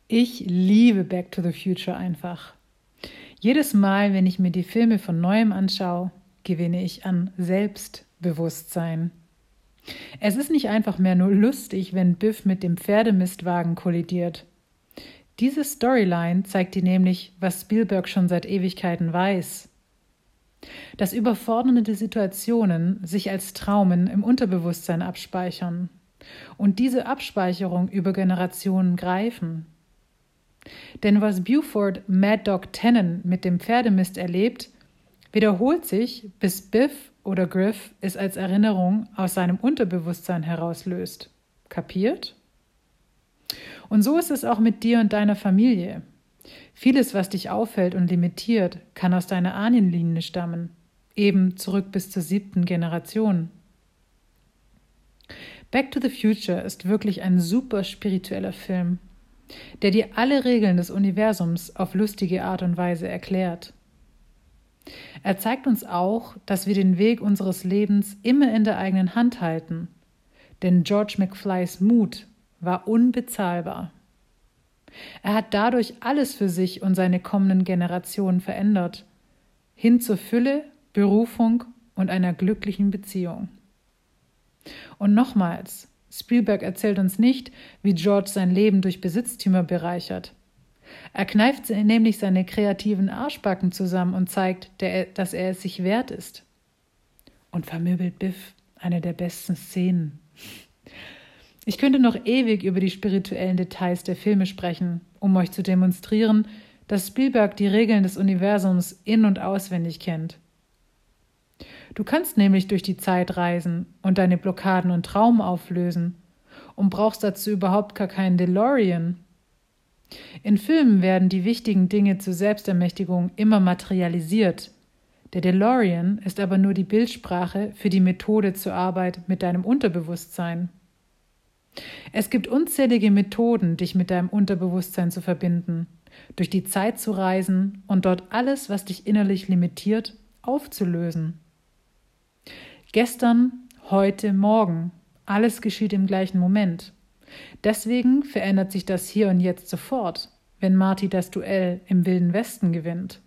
Ich liebe Back to the Future einfach. Jedes Mal, wenn ich mir die Filme von neuem anschaue, gewinne ich an Selbstbewusstsein. Es ist nicht einfach mehr nur lustig, wenn Biff mit dem Pferdemistwagen kollidiert. Diese Storyline zeigt dir nämlich, was Spielberg schon seit Ewigkeiten weiß. Dass überfordernde Situationen sich als Traumen im Unterbewusstsein abspeichern und diese Abspeicherung über Generationen greifen. Denn was Buford Mad Dog Tannen mit dem Pferdemist erlebt, wiederholt sich, bis Biff oder Griff es als Erinnerung aus seinem Unterbewusstsein herauslöst. Kapiert? Und so ist es auch mit dir und deiner Familie. Vieles, was dich auffällt und limitiert, kann aus deiner Ahnenlinie stammen, eben zurück bis zur 7. Generation. Back to the Future ist wirklich ein super spiritueller Film, der dir alle Regeln des Universums auf lustige Art und Weise erklärt. Er zeigt uns auch, dass wir den Weg unseres Lebens immer in der eigenen Hand halten, denn George McFlys Mut war unbezahlbar. Er hat dadurch alles für sich und seine kommenden Generationen verändert, hin zur Fülle, Berufung und einer glücklichen Beziehung. Und nochmals, Spielberg erzählt uns nicht, wie George sein Leben durch Besitztümer bereichert. Er kneift nämlich seine kreativen Arschbacken zusammen und zeigt, dass er es sich wert ist. Und vermöbelt Biff eine der besten Szenen. Ich könnte noch ewig über die spirituellen Details der Filme sprechen, um euch zu demonstrieren, dass Spielberg die Regeln des Universums in- und auswendig kennt. Du kannst nämlich durch die Zeit reisen und deine Blockaden und Traum auflösen und brauchst dazu überhaupt gar keinen DeLorean. In Filmen werden die wichtigen Dinge zur Selbstermächtigung immer materialisiert. Der DeLorean ist aber nur die Bildsprache für die Methode zur Arbeit mit deinem Unterbewusstsein. Es gibt unzählige Methoden, dich mit deinem Unterbewusstsein zu verbinden, durch die Zeit zu reisen und dort alles, was dich innerlich limitiert, aufzulösen. Gestern, heute, morgen, alles geschieht im gleichen Moment. Deswegen verändert sich das Hier und Jetzt sofort, wenn Marty das Duell im Wilden Westen gewinnt.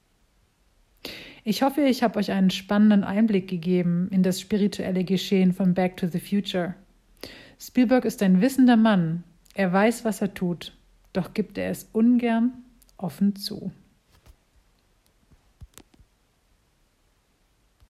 Ich hoffe, ich habe euch einen spannenden Einblick gegeben in das spirituelle Geschehen von Back to the Future. Spielberg ist ein wissender Mann. Er weiß, was er tut, doch gibt er es ungern offen zu.